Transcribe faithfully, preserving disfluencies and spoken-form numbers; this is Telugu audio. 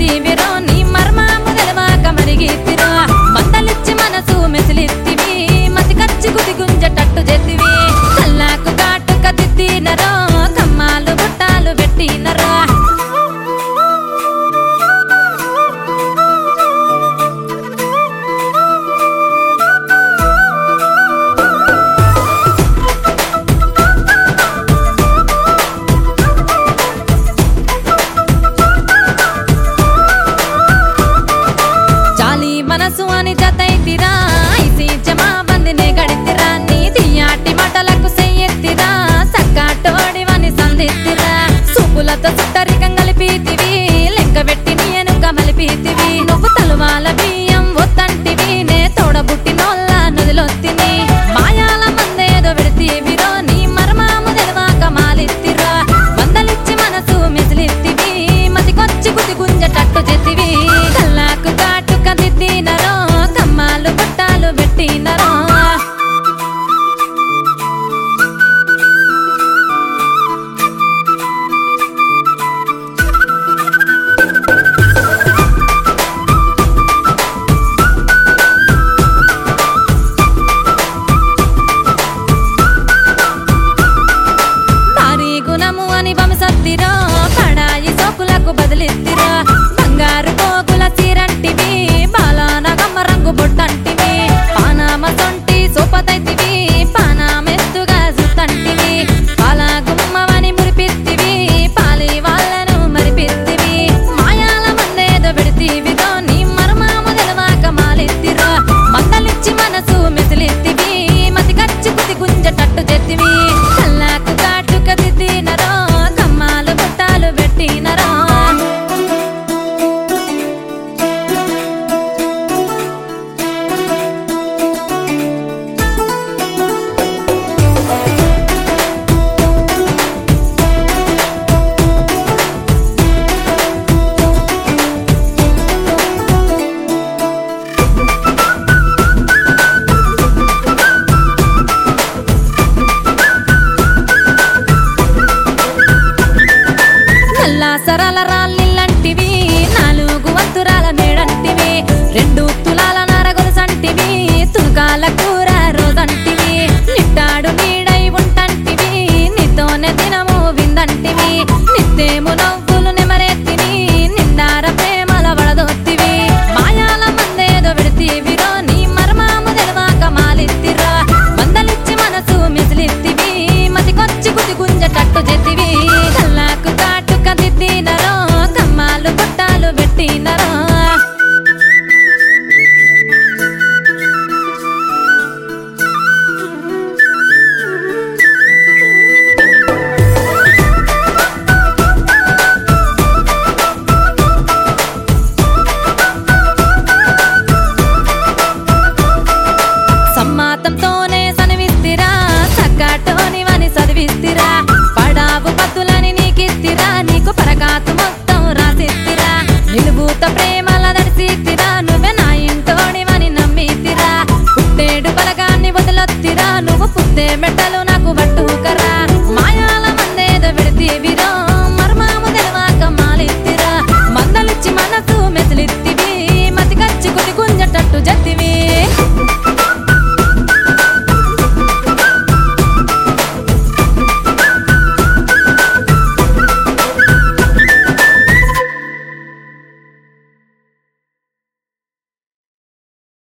పెడితీవిరో నీ మర్మాము తెలవాక మరిగిత్తిరో మందలిచ్చి మనసు మెసిలిత్తివి మతి కచ్చి కుది గుంజటట్టు చేతివి కల్లాకు కాటుక దిద్దినరో కమ్మాలు బుట్టాలు పెట్టినరో మనసు అని జతైతిరా ఐసి జమా బందినే గడితిరా నీ దియాటి మాటలకు సెయ్యెత్తిరా సక్కాటోడివని సందిత్తిరా సూపులతో సుట్టరికం కలిపితివి లెక్క పెట్టి నీ ఎనుక మలిపితివి నువ్వు తలువాల బియ్యం ఒత్తంటివి నే తోడబుట్టినోళ్ళ నదిలొత్తిని మాయాల మందేదో పెడితీవిరో నీ మర్మాము తెలవాక మాలిత్తిరా వందలిచ్చి మనసు మెసిలిత్తివి మతికొచ్చి కుది గుంజటట్టు చెత్తివి కల్లాకు కాటుక దిద్దినరో కమ్మాలు బుట్టాలు పెట్టినరో భారీ గుణము అని వంశత్తిరో పడాయి సోకులకు బదిలిత్తిరో బంగారు పోగుల చీరంటివి బాలాన గమ్మ రంగు బొట్టంటివి పానామ సొంటి సోపతైతివి పానామెత్తుగా సుత్తంటివి పాలా గుమ్మవని మురిపిత్తివి పాలి వాళ్ళను మరిపిత్తివి మాయాల మందేదో పెడితీవిదో నీ మర్మాము తెలవాక మాలిత్తిరో మందలిచ్చి మనసు మెసిలిత్తివి మతి కచ్చి కుది గుంజటట్టు చెత్తివి కల్లాకు కాటుక దిద్దినరో కమ్మాలు బుట్టాలు పెట్టినరో నల్లా సరళ రాళ్ళిల్లంటివి నాలుగు వంతురాల మేడంటివి రెండు తులాల నరగొలుసంటివి తునకాలకు